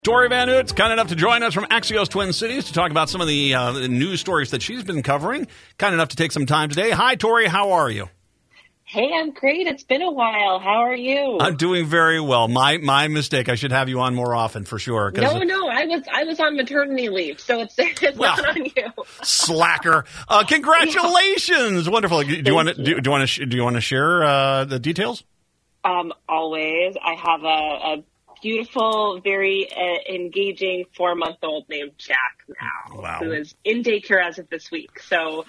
Tori Van Oot's kind enough to join us from Axios Twin Cities to talk about some of the news stories that she's been covering. Kind enough to take some time today. Hi, Tori. How are you? Hey, I'm great. It's been a while. How are you? I'm doing very well. My mistake. I should have you on more often for sure. No. I was on maternity leave, so it's not on you. Slacker. Congratulations. Yeah. Wonderful. Do you want to share the details? Always. I have a beautiful, very engaging 4-month-old named Jack now, who is in daycare as of this week. So,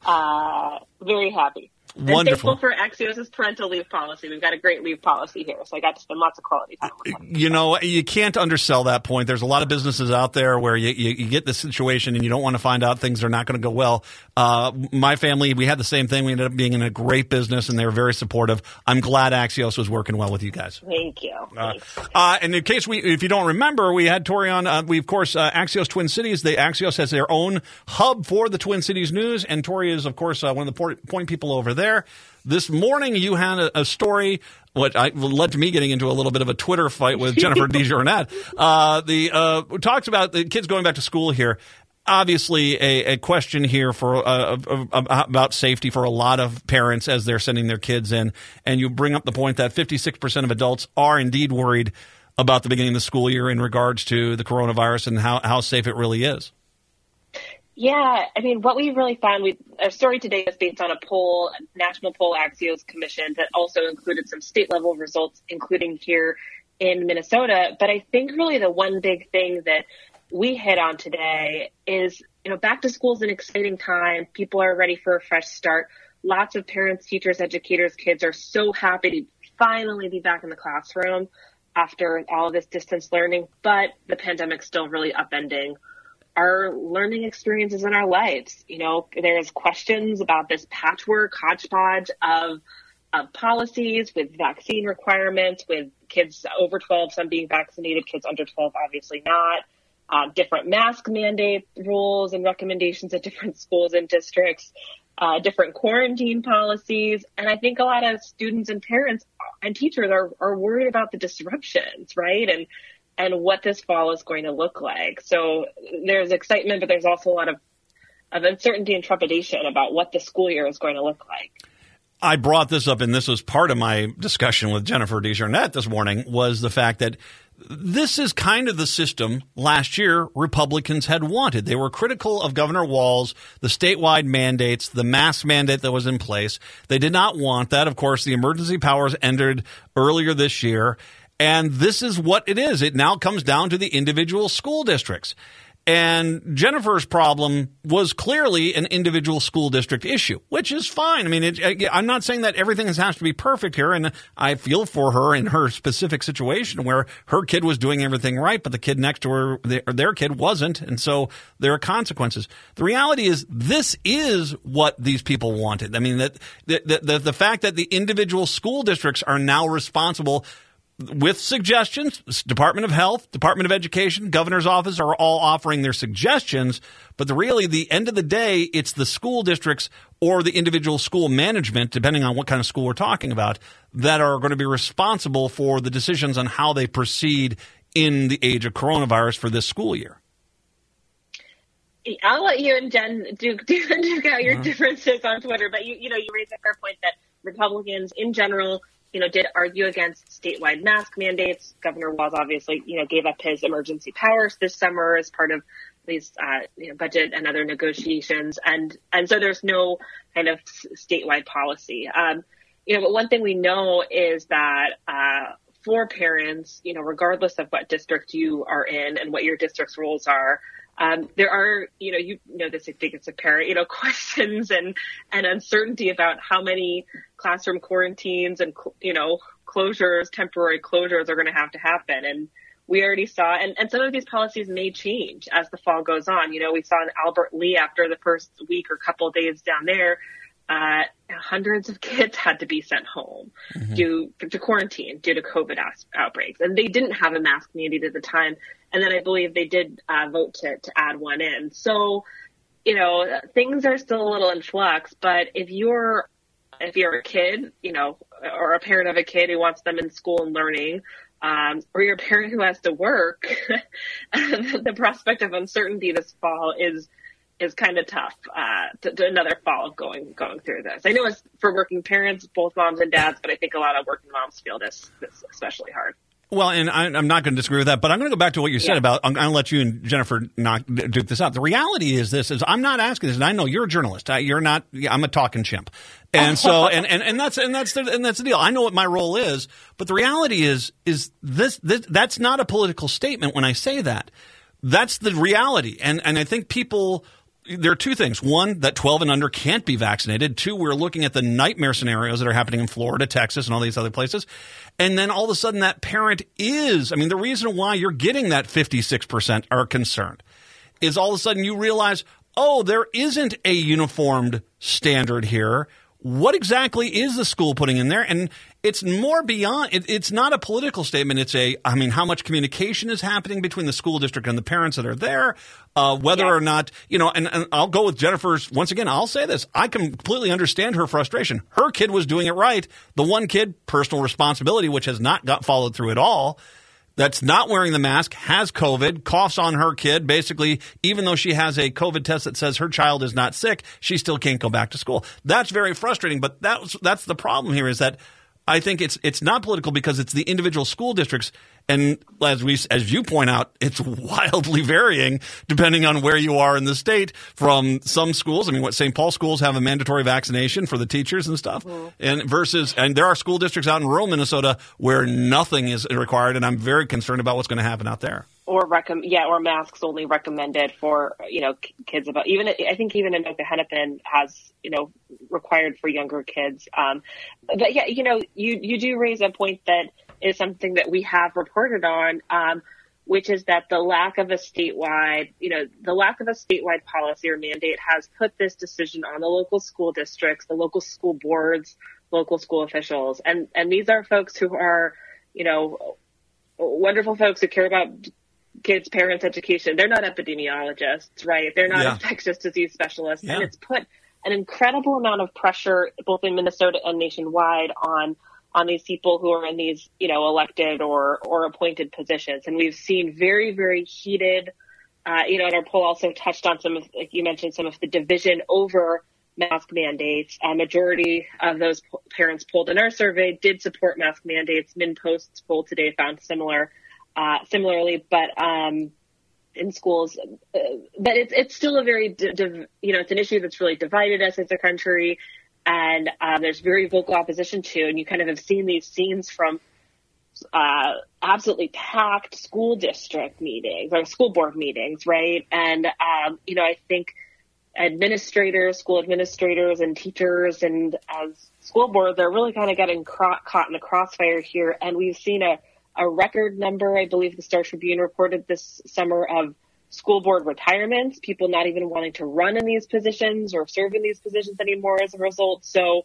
very happy. Wonderful. And thankful for Axios' parental leave policy. We've got a great leave policy here, so I got to spend lots of quality time with them. You know, you can't undersell that point. There's a lot of businesses out there where you get this situation and you don't want to find out things are not going to go well. My family, we had the same thing. We ended up being in a great business, and they were very supportive. I'm glad Axios was working well with you guys. Thank you. And in case if you don't remember, we had Tori on. Axios Twin Cities. Axios has their own hub for the Twin Cities news, and Tori is, of course, one of the point people over there. This morning, you had a story, what led to me getting into a little bit of a Twitter fight with Jennifer DeJournette. Talks about the kids going back to school here. Obviously, a question here for about safety for a lot of parents as they're sending their kids in. And you bring up the point that 56% of adults are indeed worried about the beginning of the school year in regards to the coronavirus and how safe it really is. Yeah, I mean, what we really found, our story today is based on a poll, a national poll Axios commissioned that also included some state-level results, including here in Minnesota. But I think really the one big thing that we hit on today is, back to school is an exciting time. People are ready for a fresh start. Lots of parents, teachers, educators, kids are so happy to finally be back in the classroom after all of this distance learning. But the pandemic's still really upending our learning experiences in our lives. There's questions about this patchwork, hodgepodge of policies with vaccine requirements, with kids over 12, some being vaccinated, kids under 12, obviously not, different mask mandate rules and recommendations at different schools and districts, different quarantine policies. And I think a lot of students and parents and teachers are worried about the disruptions, right? And what this fall is going to look like. So there's excitement, but there's also a lot of uncertainty and trepidation about what the school year is going to look like. I brought this up, and this was part of my discussion with Jennifer DeJournette this morning, was the fact that this is kind of the system last year Republicans had wanted. They were critical of Governor Walz, the statewide mandates, the mask mandate that was in place. They did not want that. Of course, the emergency powers ended earlier this year. And this is what it is. It now comes down to the individual school districts. And Jennifer's problem was clearly an individual school district issue, which is fine. I mean, I'm not saying that everything has to be perfect here. And I feel for her in her specific situation where her kid was doing everything right, but the kid next to her, their kid wasn't. And so there are consequences. The reality is this is what these people wanted. I mean, that the fact that the individual school districts are now responsible with suggestions, Department of Health, Department of Education, Governor's Office are all offering their suggestions. But the end of the day, it's the school districts or the individual school management, depending on what kind of school we're talking about, that are going to be responsible for the decisions on how they proceed in the age of coronavirus for this school year. I'll let you and Jen duke out your differences on Twitter. But you raised a fair point that Republicans in general did argue against statewide mask mandates. Governor Walz obviously, gave up his emergency powers this summer as part of these, budget and other negotiations. And so there's no kind of statewide policy. But one thing we know is that, for parents, regardless of what district you are in and what your district's rules are, there are, this, I think it's a parent, questions and uncertainty about how many classroom quarantines and, closures, temporary closures are going to happen. And we already saw, and some of these policies may change as the fall goes on. We saw in Albert Lea after the first week or couple of days down there, hundreds of kids had to be sent home due to quarantine due to COVID outbreaks. And they didn't have a mask mandate at the time. And then I believe they did vote to add one in. So, things are still a little in flux. But if you're a kid, or a parent of a kid who wants them in school and learning, or you're a parent who has to work, the prospect of uncertainty this fall is kind of tough, to another fall of going through this. I know it's for working parents, both moms and dads, but I think a lot of working moms feel this especially hard. Well, and I'm not going to disagree with that, but I'm going to go back to what you said about, I'm going to let you and Jennifer duke this out. The reality is I'm not asking this, and I know you're a journalist. You're not, I'm a talking chimp. And so, and that's the deal. I know what my role is, but the reality is this, that's not a political statement when I say that. That's the reality. And I think people, there are two things. One, that 12 and under can't be vaccinated. Two, we're looking at the nightmare scenarios that are happening in Florida, Texas, and all these other places. And then all of a sudden that parent the reason why you're getting that 56% are concerned is all of a sudden you realize, there isn't a uniformed standard here. What exactly is the school putting in there? And it's more beyond, it's not a political statement. It's how much communication is happening between the school district and the parents that are there, whether or not, and I'll go with Jennifer's, once again, I'll say this. I completely understand her frustration. Her kid was doing it right. The one kid, personal responsibility, which has not got followed through at all, that's not wearing the mask, has COVID, coughs on her kid. Basically, even though she has a COVID test that says her child is not sick, she still can't go back to school. That's very frustrating, but that's the problem here is that I think it's not political because it's the individual school districts. And as you point out, it's wildly varying depending on where you are in the state from some schools. St. Paul schools have a mandatory vaccination for the teachers and stuff. Mm-hmm. And there are school districts out in rural Minnesota where nothing is required. And I'm very concerned about what's going to happen out there. Or masks only recommended for, kids I think even Anoka Hennepin has, required for younger kids. But yeah, you do raise a point that is something that we have reported on, which is that the lack of a statewide policy or mandate has put this decision on the local school districts, the local school boards, local school officials. And these are folks who are, wonderful folks who care about kids, parents' education. They're not epidemiologists, right? They're not infectious disease specialists. Yeah. And it's put an incredible amount of pressure, both in Minnesota and nationwide, on these people who are in these, elected or appointed positions. And we've seen very, very heated, and our poll also touched on like you mentioned, some of the division over mask mandates. A majority of those parents polled in our survey did support mask mandates. MinnPost's poll today found similarly, but in schools, but it's still a very, it's an issue that's really divided us as a country, and there's very vocal opposition to, and you kind of have seen these scenes from absolutely packed school district meetings or school board meetings, right? And, I think school administrators and teachers and as school boards are really kind of getting caught in the crossfire here, and we've seen a record number, I believe the Star Tribune reported this summer, of school board retirements, people not even wanting to run in these positions or serve in these positions anymore as a result. So,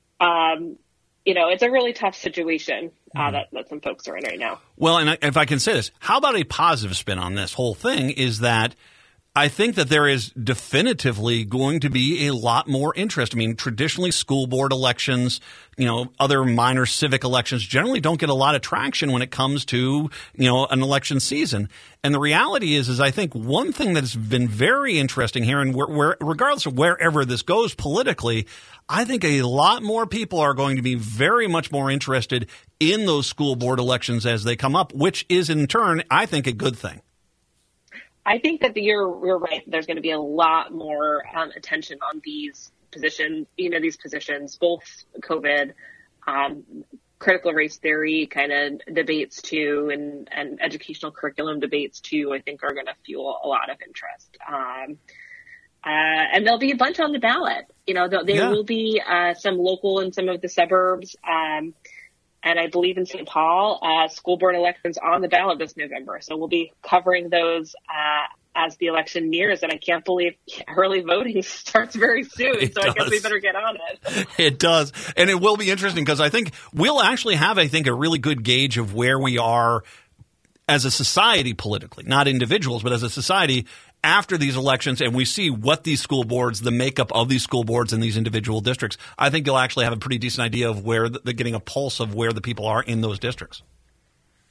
it's a really tough situation that some folks are in right now. Well, and if I can say this, how about a positive spin on this whole thing is that I think that there is definitively going to be a lot more interest. Traditionally school board elections, other minor civic elections generally don't get a lot of traction when it comes to, an election season. And the reality is I think one thing that has been very interesting here, and where regardless of wherever this goes politically, I think a lot more people are going to be very much more interested in those school board elections as they come up, which is in turn, I think, a good thing. I think that you're right. There's going to be a lot more attention on these positions, both COVID, critical race theory kind of debates too, and educational curriculum debates too, I think are going to fuel a lot of interest. And there'll be a bunch on the ballot. There will be some local in some of the suburbs. And I believe in St. Paul, school board elections on the ballot this November. So we'll be covering those as the election nears. And I can't believe early voting starts very soon. I guess we better get on it. It does. And it will be interesting because I think we'll actually have, a really good gauge of where we are as a society politically, not individuals, but as a society after these elections, and we see what these school boards, the makeup of these school boards in these individual districts. I think you'll actually have a pretty decent idea of where getting a pulse of where the people are in those districts.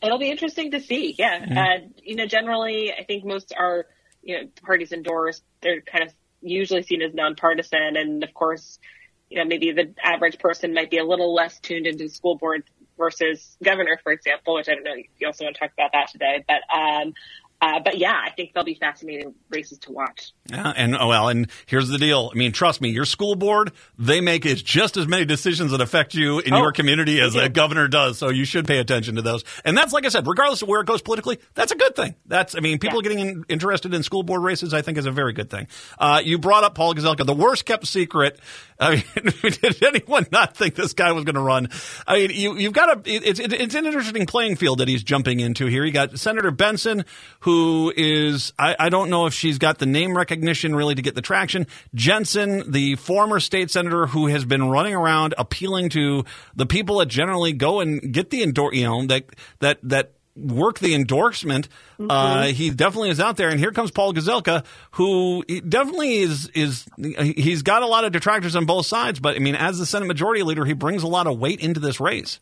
It'll be interesting to see. Yeah. Generally, I think most are, parties endorsed. They're kind of usually seen as nonpartisan. And of course, maybe the average person might be a little less tuned into school board versus governor, for example, which I don't know. You also want to talk about that today. But yeah, I think they'll be fascinating races to watch. Yeah, and here's the deal. I mean, trust me, your school board, they make just as many decisions that affect you in your community as a governor does. So you should pay attention to those. And that's, like I said, regardless of where it goes politically, that's a good thing. People getting interested in school board races, I think, is a very good thing. You brought up Paul Gazelka, the worst kept secret. I mean, did anyone not think this guy was going to run? I mean, you've got it's an interesting playing field that he's jumping into here. You got Senator Benson, who is, I don't know if she's got the name recognition really to get the traction. Jensen, the former state senator who has been running around appealing to the people that generally go and get the that work the endorsement. He definitely is out there. And here comes Paul Gazelka, who definitely he's got a lot of detractors on both sides. But I mean, as the Senate Majority Leader, he brings a lot of weight into this race.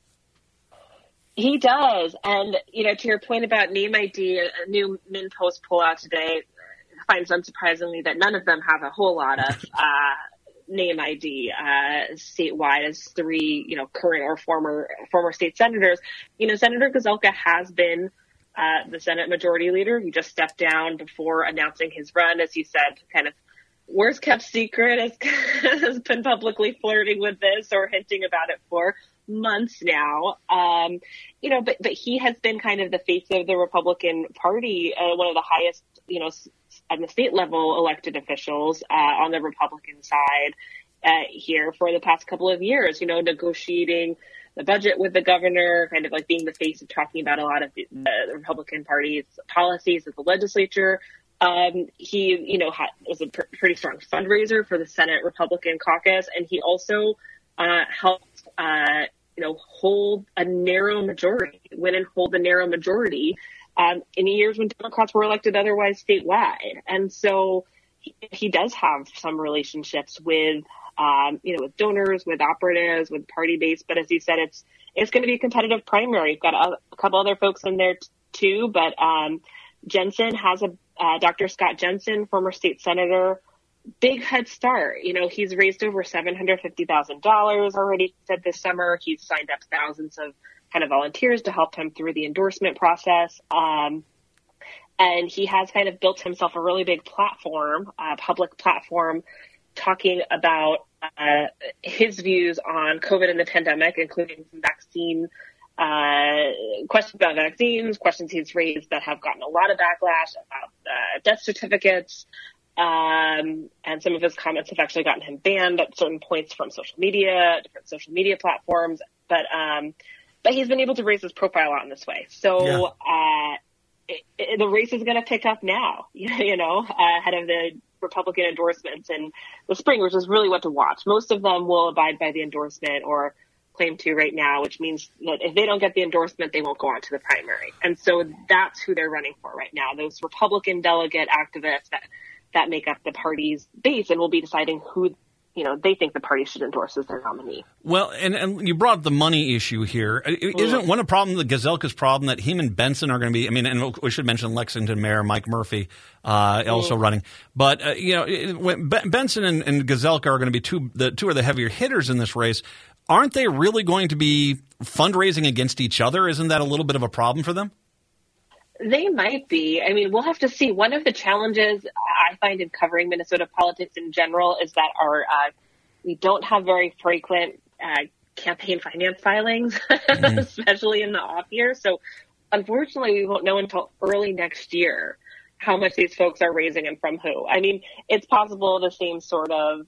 He does. And, to your point about name ID, a new MinnPost poll out today finds unsurprisingly that none of them have a whole lot of name ID statewide as three, current or former state senators. Senator Gazelka has been the Senate Majority Leader. He just stepped down before announcing his run, as you said, kind of worst kept secret, has been publicly flirting with this or hinting about it for months now. But he has been kind of the face of the Republican Party, one of the highest, at the state level elected officials on the Republican side here for the past couple of years, negotiating the budget with the governor, kind of like being the face of talking about a lot of the Republican Party's policies at the legislature. He, was a pretty strong fundraiser for the Senate Republican caucus, and he also helped, hold a narrow majority, win and hold a narrow majority in years when Democrats were elected otherwise statewide. And so he does have some relationships with, with donors, with operatives, with party base. But as you said, it's going to be a competitive primary. You've got a couple other folks in there too, but Jensen has Dr. Scott Jensen, former state senator, big head start. He's raised over $750,000 already said this summer. He's signed up thousands of kind of volunteers to help him through the endorsement process. And he has kind of built himself a really big platform, public platform, talking about his views on COVID and the pandemic, including some vaccine questions about vaccines, questions he's raised that have gotten a lot of backlash about death certificates. And some of his comments have actually gotten him banned at certain points from different social media platforms. But he's been able to raise his profile out in this way. So, the race is going to pick up now, ahead of the Republican endorsements in the spring, which is really what to watch. Most of them will abide by the endorsement or claim to right now, which means that if they don't get the endorsement, they won't go on to the primary. And so that's who they're running for right now. Those Republican delegate activists that make up the party's base and will be deciding who, they think the party should endorse as their nominee. Well, and you brought up the money issue here. Isn't one of the problems, the Gazelka's problem, that him and Benson are going to be, and we should mention Lexington Mayor Mike Murphy also running. But, when Benson and Gazelka are going to be two of the heavier hitters in this race. Aren't they really going to be fundraising against each other? Isn't that a little bit of a problem for them? They might be. I mean, we'll have to see. One of the challenges I find in covering Minnesota politics in general is that we don't have very frequent campaign finance filings, especially in the off year. So unfortunately, we won't know until early next year how much these folks are raising and from who. I mean, it's possible the same sort of,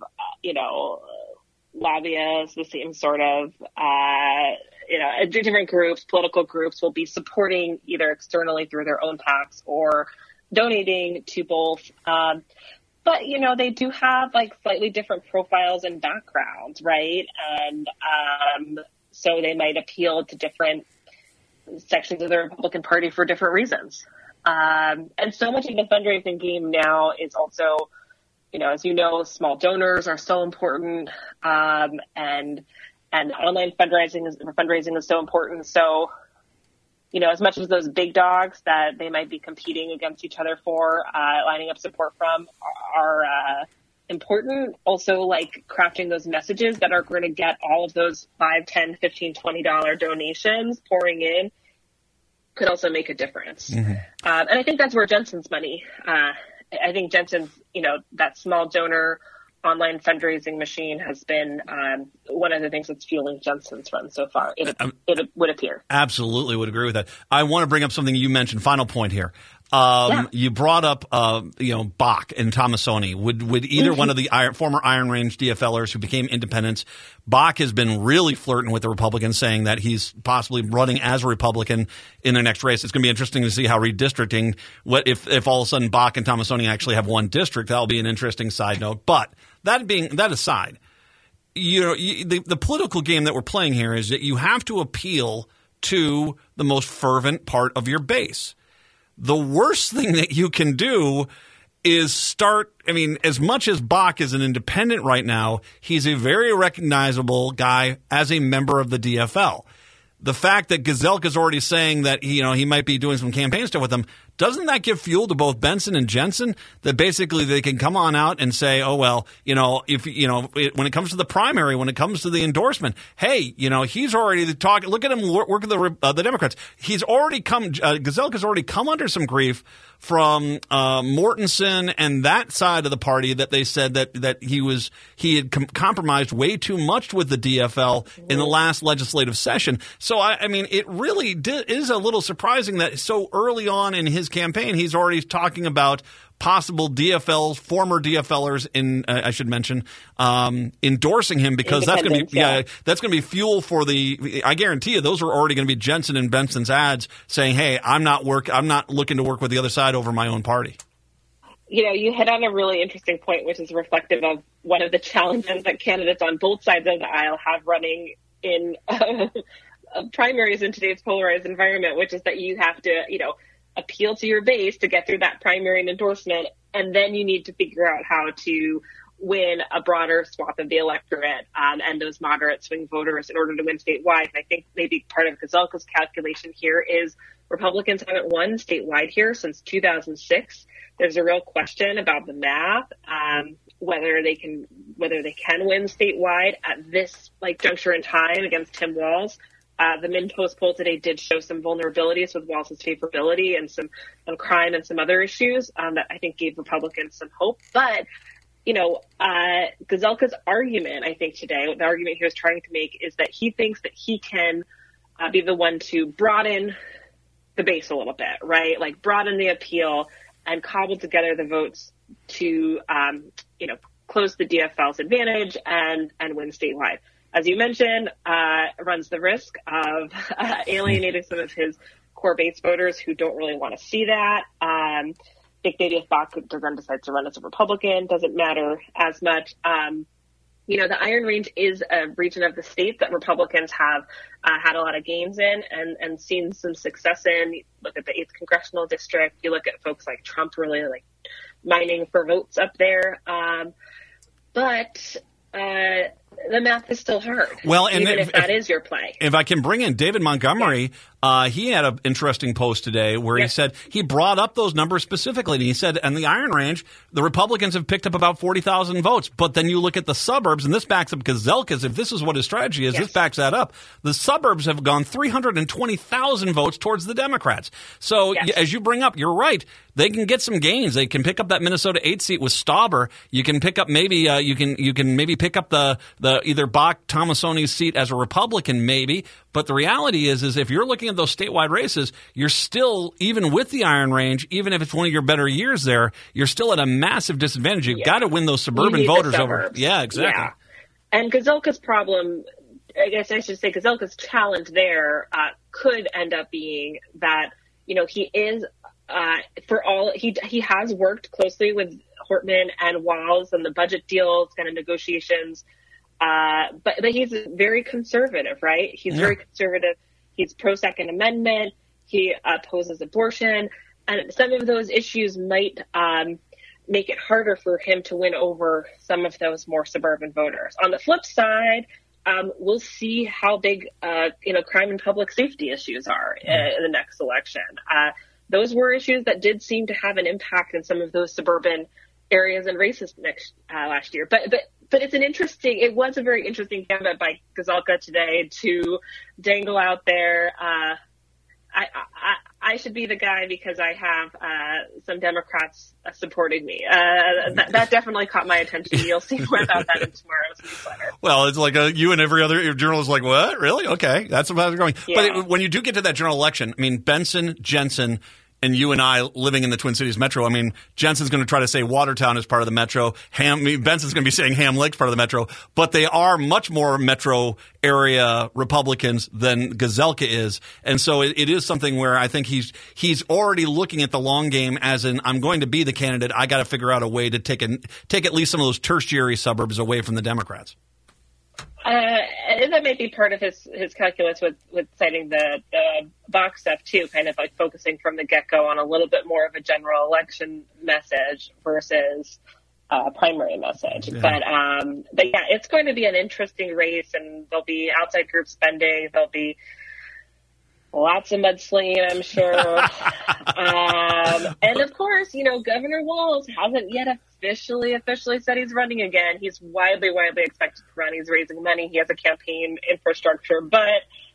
lobbyists, the same sort of, different groups, political groups will be supporting either externally through their own PACs or donating to both. But, they do have slightly different profiles and backgrounds, right? And so they might appeal to different sections of the Republican Party for different reasons. And so much of the fundraising game now is also, as you know, small donors are so important, and online fundraising is so important. So, as much as those big dogs that they might be competing against each other for, lining up support from are important. Also, like crafting those messages that are going to get all of those $5, $10, $15, $20 donations pouring in could also make a difference. Mm-hmm. And I think that's where Jensen's money, I think Jensen's, that small donor online fundraising machine has been one of the things that's fueling Jensen's run so far. It would appear. Absolutely would agree with that. I want to bring up something you mentioned. Final point here. You brought up, Bach and Tomassoni. Would either one of the former Iron Range DFLers who became independents? Bach has been really flirting with the Republicans, saying that he's possibly running as a Republican in the next race. It's going to be interesting to see how redistricting. What if all of a sudden Bach and Tomassoni actually have one district? That'll be an interesting side note. But that aside, the political game that we're playing here is that you have to appeal to the most fervent part of your base. The worst thing that you can do is as much as Bach is an independent right now, he's a very recognizable guy as a member of the DFL. The fact that Gazelka's already saying that he might be doing some campaign stuff with them, doesn't that give fuel to both Benson and Jensen that basically they can come on out and say, oh, well, when it comes to the primary, when it comes to the endorsement, hey, he's already talking. Look at him work with the Democrats. He's already Gazelka's already come under some grief from Mortensen and that side of the party that they said that he had compromised way too much with the DFL in the last legislative session. So it really is a little surprising that so early on in his campaign, he's already talking about possible former DFLers I should mention, endorsing him, because that's going to be fuel for I guarantee you those are already going to be Jensen and Benson's ads saying, hey, I'm not looking to work with the other side over my own party. You hit on a really interesting point, which is reflective of one of the challenges that candidates on both sides of the aisle have running in primaries in today's polarized environment, which is that you have to, appeal to your base to get through that primary and endorsement. And then you need to figure out how to win a broader swath of the electorate and those moderate swing voters in order to win statewide. And I think maybe part of Gazelka's calculation here is Republicans haven't won statewide here since 2006. There's a real question about the math, whether they can win statewide at this juncture in time against Tim Walz. The Min-Post poll today did show some vulnerabilities with Walz's favorability and some crime and some other issues that I think gave Republicans some hope. But, Gazelka's argument, I think today, the argument he was trying to make is that he thinks that he can be the one to broaden the base a little bit, right? Broaden the appeal and cobble together the votes to, close the DFL's advantage and win statewide. As you mentioned, runs the risk of alienating some of his core base voters who don't really want to see that. If Bach then decides to run as a Republican, doesn't matter as much. The Iron Range is a region of the state that Republicans have had a lot of gains in and seen some success in. Look at the 8th Congressional District. You look at folks like Trump really mining for votes up there. But the math is still hard. Well, and even if that is your play. If I can bring in David Montgomery, he had an interesting post today where he said he brought up those numbers specifically. And he said, in the Iron Range, the Republicans have picked up about 40,000 votes. But then you look at the suburbs, and this backs up Gazelka's. If this is what his strategy is, this backs that up. The suburbs have gone 320,000 votes towards the Democrats. So as you bring up, you're right. They can get some gains. They can pick up that Minnesota 8 seat with Stauber. You can pick up maybe you can maybe pick up the either Bach Tomassoni's seat as a Republican maybe. But the reality is if you're looking at those statewide races, you're still, even with the Iron Range, even if it's one of your better years there, you're still at a massive disadvantage. You've got to win those suburban voters over. Yeah, exactly. Yeah. And Gazelka's problem, I guess I should say Gazelka's challenge there could end up being that, he is he has worked closely with Hortman and Walz and the budget deals, kind of negotiations. But he's very conservative, right? He's very conservative. He's pro-Second Amendment. He opposes abortion. And some of those issues might make it harder for him to win over some of those more suburban voters. On the flip side, we'll see how big, crime and public safety issues are in the next election. Those were issues that did seem to have an impact in some of those suburban areas and races last year. But it was a very interesting gambit by Gazelka today to dangle out there. I should be the guy because I have some Democrats supporting me. That definitely caught my attention. You'll see more about that in tomorrow's newsletter. Well, it's like you and every other journalist like, what? Really? Okay. That's about it going. Yeah. But when you do get to that general election, I mean, Benson, Jensen, and you and I living in the Twin Cities metro, I mean, Jensen's going to try to say Watertown is part of the metro. Benson's going to be saying Ham Lake's part of the metro. But they are much more metro area Republicans than Gazelka is. And so it is something where I think he's already looking at the long game as in, I'm going to be the candidate. I got to figure out a way to take at least some of those tertiary suburbs away from the Democrats. And that may be part of his calculus with citing the box stuff too, kind of like focusing from the get-go on a little bit more of a general election message versus primary message. Yeah. But yeah, it's going to be an interesting race, and there'll be outside group spending. There'll be lots of mudslinging, I'm sure. And of course, Governor Walz hasn't yet officially said he's running again. He's widely expected to run. He's raising money. He has a campaign infrastructure, but,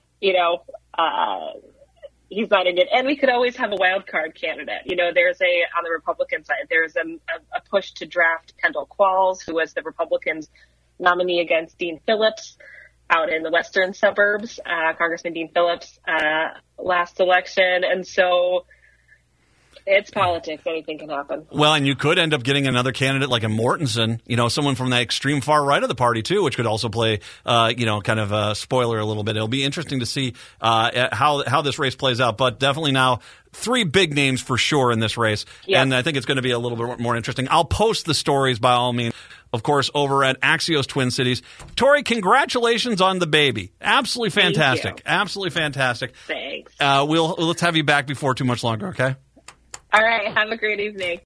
he's not in it. And we could always have a wild card candidate. There's on the Republican side, there's a push to draft Kendall Qualls, who was the Republicans' nominee against Dean Phillips out in the western suburbs, Congressman Dean Phillips, last election. And so it's politics. Anything can happen. Well, and you could end up getting another candidate like a Mortensen, someone from that extreme far right of the party too, which could also play, kind of a spoiler a little bit. It'll be interesting to see how this race plays out. But definitely now 3 big names for sure in this race. Yep. And I think it's going to be a little bit more interesting. I'll post the stories by all means, of course, over at Axios Twin Cities. Tori, congratulations on the baby. Absolutely fantastic. Absolutely fantastic. Thanks. Let's have you back before too much longer, okay? All right. Have a great evening.